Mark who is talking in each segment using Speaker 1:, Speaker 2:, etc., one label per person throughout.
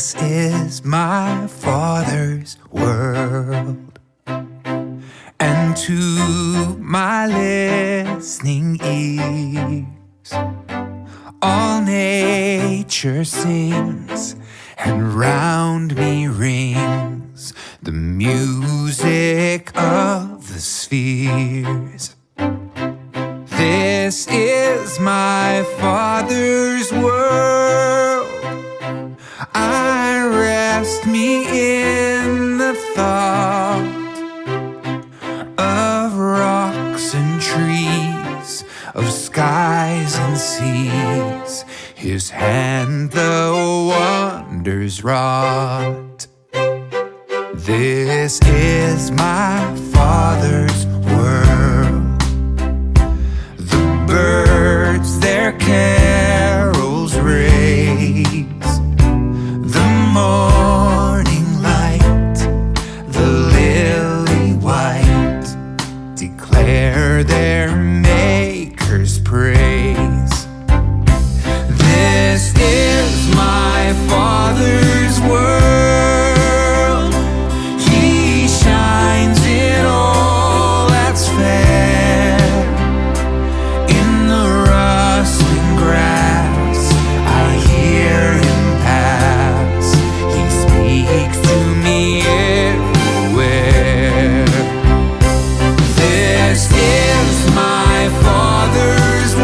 Speaker 1: This is my Father's world, and to my listening ears, all nature sings, and round me rings the music of the spheres. This is my Father's world. I rest me in the thought of rocks and trees, of skies and seas, His hand the wonders wrought. This is my Father's world. The birds their carols raise, the morning light, the lily white, declare their Maker's praise. This is my Father's world. He shines in all that's fair. In the rustling grass I hear Him pass. He speaks to me everywhere. This is my Father's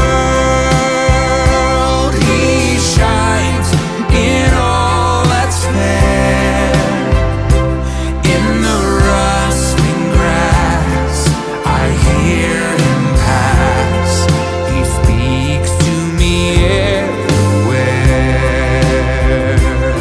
Speaker 1: world. He shines in all that's fair. In the rustling grass I hear Him pass. He speaks to me everywhere.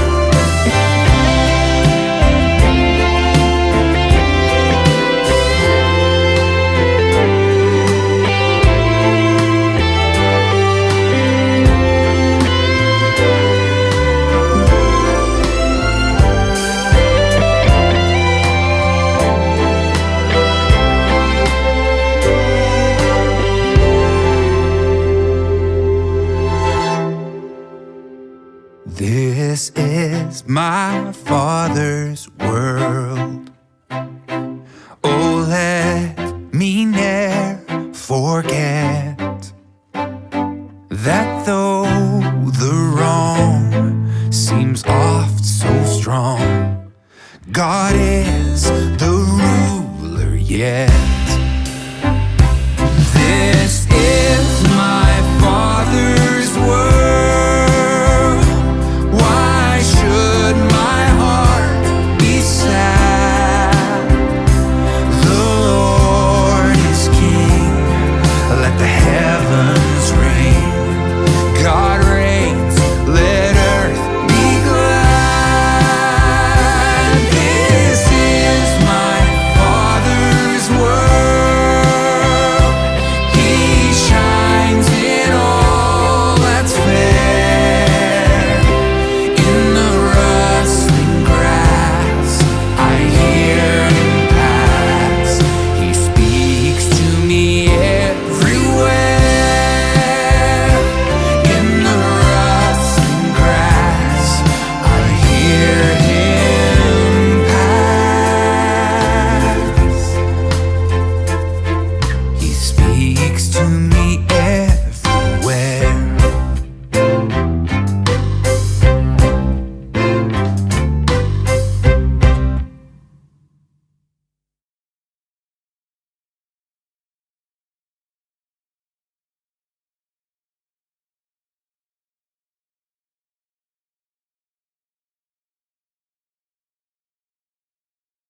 Speaker 1: This is my Father's world. Oh, let me ne'er forget that though the wrong seems oft so strong, God is the ruler yet. This is my Father's world. Why should my heart be sad? The Lord is King. Let the heavens